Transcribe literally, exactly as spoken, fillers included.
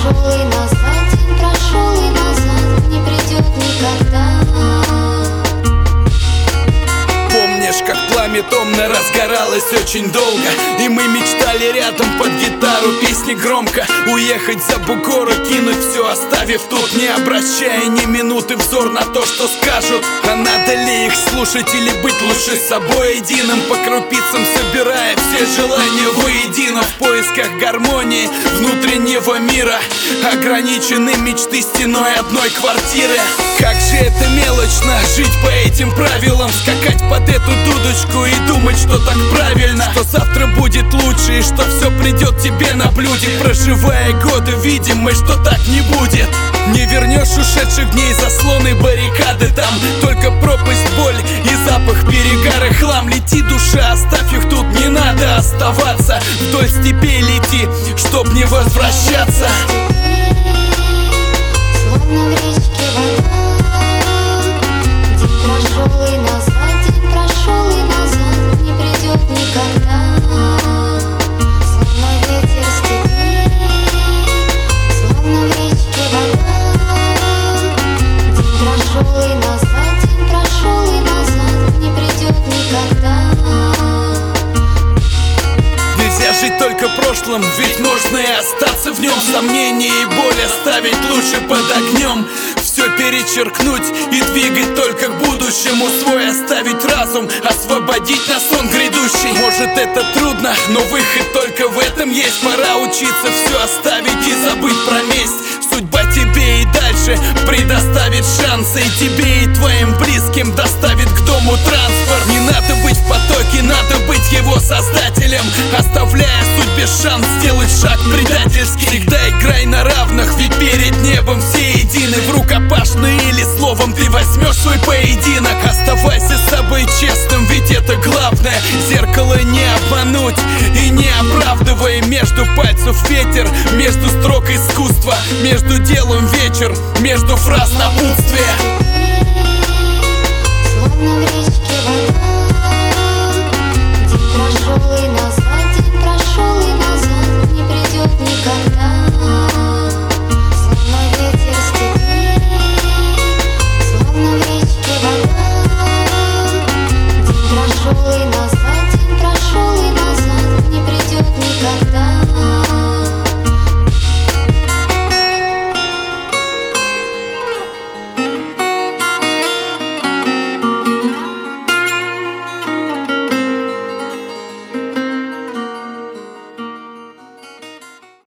прошел и назад, день прошел и назад не придет никогда. Помнишь, как пламя томно разгоралось очень долго, и мы мечтали рядом под гитару песни громко уехать за бугор и кинуть все, оставив тут, не обращая ни минуты взор на то, что скажут. А надо ли их слушать или быть лучше собой единым, по крупицам собирая все желания воедино, в поисках гармонии внутреннего мира, ограничены мечты стеной одной квартиры. Как же это мелочно жить по этим правилам, скакать под эту дудочку и думать, что так правильно, что завтра будет лучше и что все придет тебе на блюде, проживая годы видимой, что так не будет. Не вернешь ушедших дней, заслоны, баррикады, там только пропасть, боль и запах перегара, хлам. Лети, душа, оставь их тут, не надо оставаться, вдоль степей лети, чтоб не возвращаться. Словно в речке вода, день прошел и назад, день прошел и назад не придет никогда. Словно ветер степи, словно в речке вода, день прошел и назад, день прошел и назад не придет никогда. Нельзя жить только прошлым, ведь можно и остаться в нем. Сомнения и боль оставить лучше под огнем, все перечеркнуть и двигать только к будущему. Свой оставить разум, освободить на сон грядущий. Может, это трудно, но выход только в этом есть. Пора учиться все оставить и забыть про месть. Судьба тебе и дальше предоставит шансы, и тебе, и твоим близким доставит к дому транспорт. Не надо быть в потоке, надо быть его создателем, оставляя судьбе шанс сделать шаг предательский. Всегда играй на равных, ведь перед небом все едины. В рукопашную или словом ты возьмешь свой поединок. Оставайся с собой честным, ведь это главное. Зеркало не обмануть и не оправдывай. Между пальцев ветер, между строк искусства, между делом вечер, между фраз напутствия. Словно в речке вода, день прошел